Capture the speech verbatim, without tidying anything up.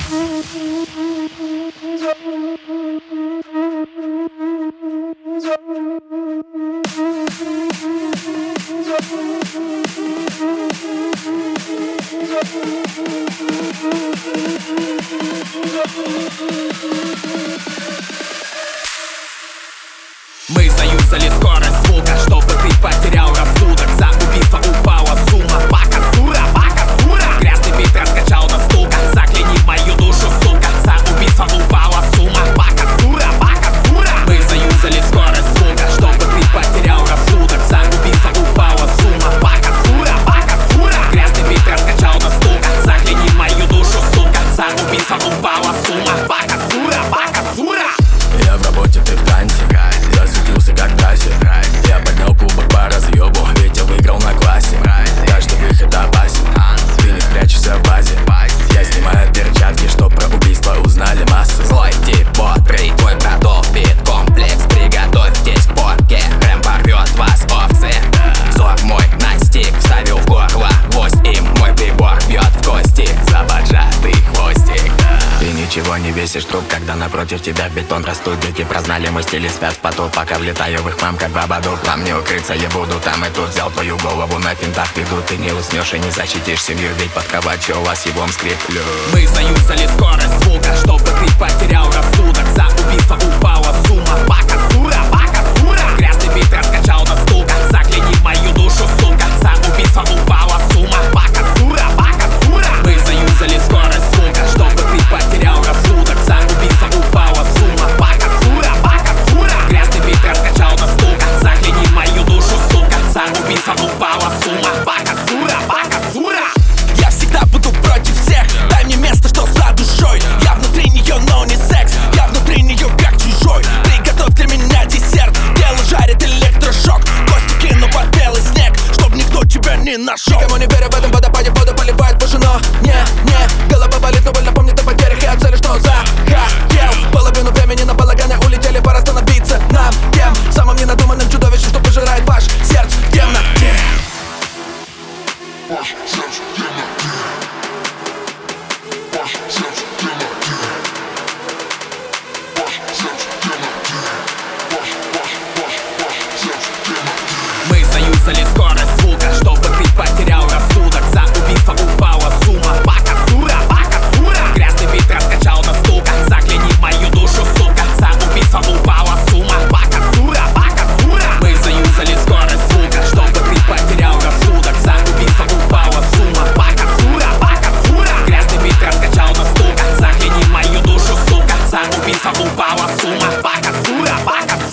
Мы заюзали скорость звука, чтобы ты потерял рассудок. За убийство упала сумма. Бака сура, бака сура. Грязный бит раскачал до стука. Закляни в мою душу, сука. За убийство упала сумма. Бака сура, бака сура. Мы заюзали скорость звука, чтобы ты потерял рассудок. За убийство упала сумма. Бака сура, бака сура. Грязный бит раскачал до стука. Закляни в мою душу, сука. За убийство упала сумма. Бака сура, бака сура. Я в работе, ты в танце. Засветился как трассе. Я поднял кубок по разъебу, ведь я выиграл на классе. Каждый выход опасен, ты не спрячешься в базе. Я снимаю перчатки, чтоб про убийство узнали массы. Злой тип, бодрый, твой продол, бит-комплекс. Приготовьтесь к порке, Рэм порвет вас, овцы. Взор мой настиг, вставил в горло гвоздь им. Мой прибор бьет в кости за поджатый хвостик. Ты ничего не весишь, труп, когда напротив тебя бетон растут. Дети прознали, мой стиль и спят в поту. Пока влетаю в их мам, как бабадук. Вам не укрыться, я буду там и тут. Взял твою голову на финтах веду. Ты не уснешь и не защитишь семью, ведь под кроватью у вас ебом скриплю. Мы заюзали скорость звука, чтобы ты потерял рассудок. За убийство упала сумма. Бака сура, бака сура. Грязный бит раскачал до стука. Закляни в мою душу, сука. За убийство упала сумма. Бака сура, бака сура. Мы заюзали скорость звука, чтобы ты потерял рассудок. За убийство упала сумма. Бака сура, бака сура. Грязный бит раскачал до стука. Закляни в мою душу, сука. За убийство упала сумма. Бака сура, бака сура. Я всегда буду против всех. Дай мне место, что за душой. Я внутри нее, но не секс. Я внутри нее, как чужой. Приготовь для меня десерт. Тело жарит электрошок. Кости кину под белый снег, чтоб никто тебя не нашел. Никому не верю в этом водопаде, воду поливает выжжено. Не, не, голова болит, но больно помнит о потерях и о цели, что захотел. Половину времени на балагане улетели, пора становиться нам тем самым ненадуманным чудовищем, что пожирает ваш сердце в темноте. Ваш сердце в темноте. Ваш сердце в темноте. Ваш сердце в темноте. Ваш, ваш, ваш, ваш сердце в темноте. Мы заюзали скорость звука, чтобы ты потерял рассудок. За убийство упала сумма. Бака сура, бака сура. Грязный бит раскачал до стука. Закляни в мою душу, сука. За убийство упала сумма. Бака сура, бака сура. Мы заюзали скорость звука, чтобы ты потерял рассудок. За убийство упала сумма. Бака сура, бака сура. Грязный бит раскачал до стука. Закляни в мою душу, сука. За убийство упала сумма. Бака сура, бака сура.